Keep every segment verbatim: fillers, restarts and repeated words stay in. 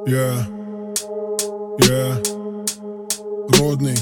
Я, я, родный.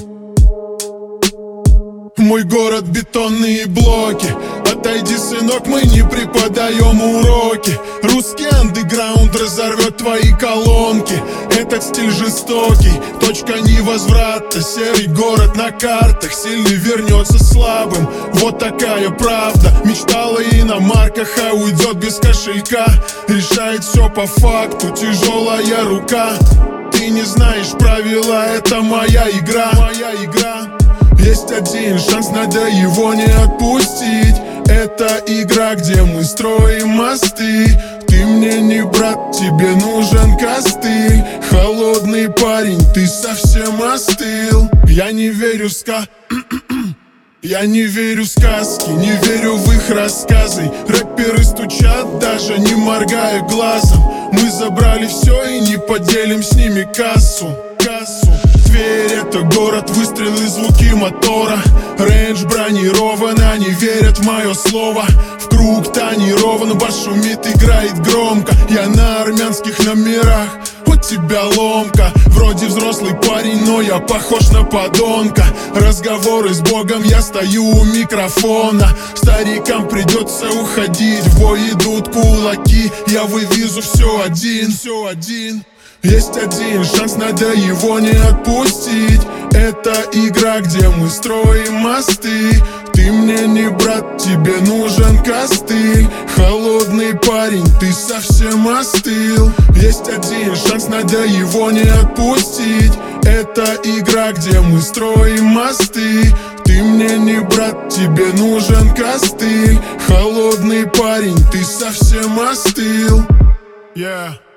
Мой город бетонные блоки. Отойди, сынок, мы не преподаем уроки. Русский андеграунд разорвет твои колонки. Этот стиль жестокий, точка невозврата. Серый город на картах, сильный вернется слабым. Вот такая правда. Мечтала иномарках, а уйдет без кошелька. Решает все по факту, тяжелая рука. Ты не знаешь правила, это моя игра, моя игра. Есть один шанс, надо его не отпустить. Это игра, где мы строим мосты. Ты мне не брат, тебе нужен костыль. Холодный парень, ты совсем остыл. Я не верю в ска... Я не верю в сказки, не верю в их рассказы. Рэперы стучат, даже не моргая глазом. Мы забрали все и не поделим с ними кассу, кассу. Тверь — это город, выстрелы, звуки мотора. Рейндж бронирован, они верят в мое слово. В круг тонирован, бас шумит, играет громко. Я на армянских номерах, у тебя ломка. Вроде взрослый парень, но я похож на подонка. Разговоры с Богом, я стою у микрофона. Старикам придется уходить, в бой идут кулаки. Я вывезу все один, все один. Есть один шанс, надо его не отпустить. Это игра, где мы строим мосты. Ты мне не брат, тебе нужен костыль. Холодный парень, ты совсем остыл. Есть один шанс, надо его не отпустить. Это игра, где мы строим мосты. Ты мне не брат, тебе нужен костыль. Холодный парень, ты совсем остыл. Yeah.